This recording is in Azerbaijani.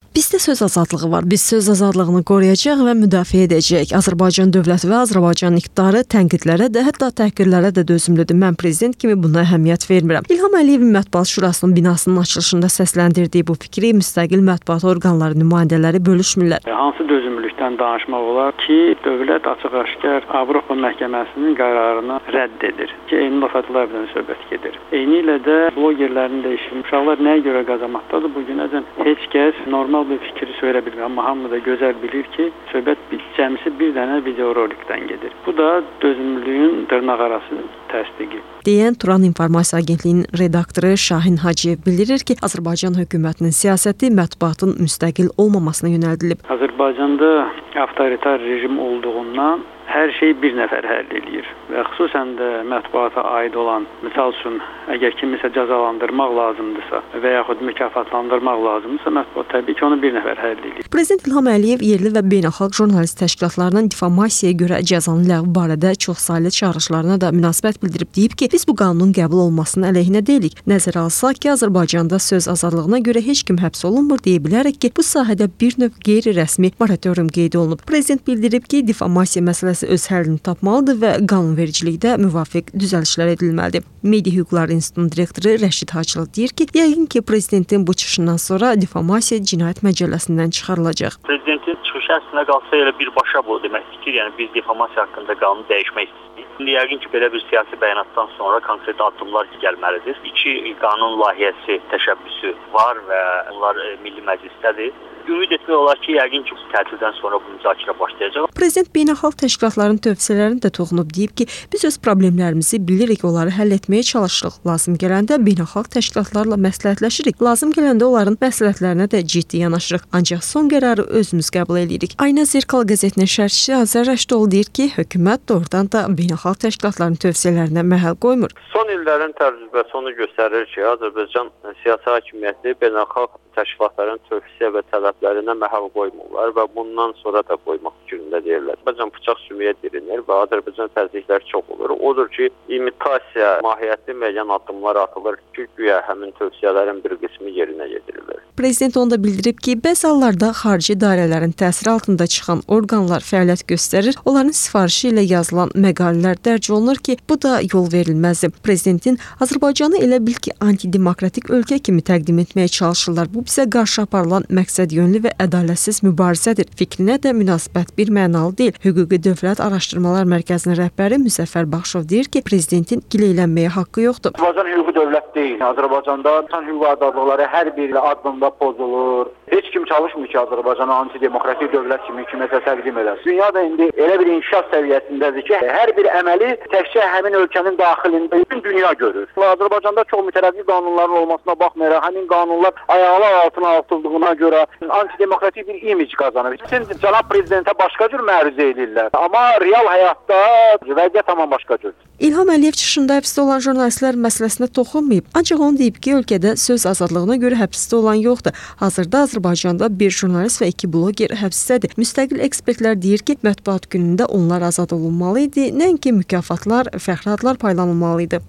Bizdə söz azadlığı var. Biz söz azadlığını qoruyacaq və müdafiə edəcəyik. Azərbaycan dövləti və Azərbaycan iqtidarı tənqidlərə də, hətta təhqirlərə də dözümlüdür. Mən prezident kimi buna əhəmiyyət vermirəm. İlham Əliyevin Mətbuat Şurasının binasının açılışında səsləndirdiyi bu fikri müstəqil mətbuat orqanları nümayəndələri bölüşmürlər. Hansı dözümlülükdən danışmaq olar ki, dövlət açıq-aşkar Avropa Məhkəməsinin qərarını rədd edir ki, eyni faktlardan söhbət gedir. Eynilə də blogerlərin dəyişimi, uşaqlar nəyə görə qazanmaqdadır? Bu günəcən heç kəs normal bir fikri söylə bilmir, amma hamı da gözəl bilir ki, söhbət cəmsi bir dənə videorolikdən gedir. Bu da dözümlülüyün dırnaqarası təsdiqi. Deyən Turan İnformasiya Agentliyinin redaktoru Şahin Hacıyev bildirir ki, Azərbaycan hökumətinin siyasəti mətbuatın müstəqil olmamasına yönəldilib. Azərbaycanda avtoritar rejim olduğundan hər şey bir nəfər həll edir və xüsusən də mətbuata aid olan, misal üçün, əgər kimisə cəzalandırmaq lazımdırsa və yaxud mükafatlandırmaq lazımdırsa, mətbuat təbii ki, onu bir nəfər həll edir. Prezident İlham Əliyev yerli və beynəlxalq jurnalist təşkilatlarının difamasiyaya görə cəzanın ləğvi barədə çoxsaylı çağırışlarına da münasibət bildirib, deyib ki, biz bu qanunun qəbul olmasının əleyhinə deyilik. Nəzərə alsaq ki, Azərbaycanda söz azadlığına görə heç kim həbs olunmur, deyə bilərək ki, bu sahədə bir növ qeyri-rəsmi moratorium qeyd olunub. Prezident bildirib ki, difamasiya məsələsi öz həllini tapmalıdır və qanunvericilikdə müvafiq düzəlişlər edilməlidir. Media Hüquqları İnstitutunun direktoru Rəşid Hacılı deyir ki, yəqin ki, prezidentin bu çıxışından sonra difamasiya cinayət məcəlləsindən çıxarılacaq. Prezidentin çıxışı əslində qalsa elə birbaşa bu deməkdir ki, yəni biz difamasiya haqqında qanunu dəyişmək istəyirik. İndi yəqin ki, belə bir siyasi bəyanatdan sonra konkret addımlar gəlməlidir. 2 qanun layihəsi təşəbbüsü var və onlar Milli Məclisdədir. Ümid etmək olar ki, yəqin ki, tətildən sonra bu müzakirə başlayacaq. Prezident beynəlxalq təşkilatların tövsiyələrini də toxunub, deyib ki, biz öz problemlərimizi bilirik, onları həll etməyə çalışırıq. Lazım gələndə beynəlxalq təşkilatlarla məsləhətləşirik. Lazım gələndə onların məsləhətlərinə də ciddi yanaşırıq. Ancaq son qərarı özümüz qəbul edirik. Ayna Zirkal qəzetinin şərhçisi Azər Rəşidov deyir ki, hökumət doğrudan da beynəlxalq təşkilatların tövsiyələrinə məhəl qoymur. Son illərin təcrübəsi onu göstərir ki, Azərbaycan siyasi hakimiyyəti beynəlxalq təşkilatların tövsiyə və tələblərinə məhəl qoymurlar və bundan sonra da qoymaq fikrində deyirlər. Azərbaycan bıçaq sümüyə dirilir və Azərbaycan təzyiqləri çox olur. Odur ki, imitasiya mahiyyətli müəyyən addımlar atılır ki, güya həmin tövsiyələrin bir qismi yerinə yetirilir. Prezident onu da bildirib ki, bəzi hallarda xarici dairələrin təsiri altında çıxan orqanlar fəaliyyət göstərir, onların sifarişi ilə yazılan məqalələr dərc olunur ki, bu da yol verilməzdir. Prezidentin Azərbaycanı elə bil ki, antidemokratik ölkə kimi təqdim etməyə çalışırlar. Bu bizə qarşı aparılan məqsədyönlü və ədalətsiz mübarizədir. Fikrinə də münasibət bir mənalı deyil. Hüquqi Dövlət Araşdırmalar Mərkəzinin rəhbəri Müzəffər Baxşov deyir ki, prezidentin gileylənməyə haqqı yoxdur. Azərbaycan hüquqi dövlət deyil. Azərbaycanda insan hüquq azadlıqları hər bir addımda pozulur. Heç kim çalışmır ki, Azərbaycanı antidemokratik dövlət kimi kiməsə təqdim eləsin. Dünya da indi elə bir inkişaf səviyyəsindədir ki, hər bir əməli təkcə həmin ölkənin daxilində bütün dünya görür. Azərbaycanda çox mütərəddid qanunların olmasına baxmayaraq, həmin qanunlar ayaqlar altına atıldığına görə antidemokratik bir imic qazanır. Şimdi cənab prezidentə başqa cür məruzə edirlər. Amma real həyatda vəziyyət tamam başqa cür. İlham Əliyev çıxışında həbsdə olan jurnalistlər məsələsinə toxunmayıb. Ancaq onu deyib ki, ölkədə söz azadlığına görə həbsdə olan yoxdur. Hazırda Azərbaycanda bir jurnalist və 2 bloger həbsdədir. Müstəqil ekspertlər deyir ki, mətbuat günündə onlar azad olunmalı idi, nəinki mükafatlar, fəxri adlar paylanılmalı idi.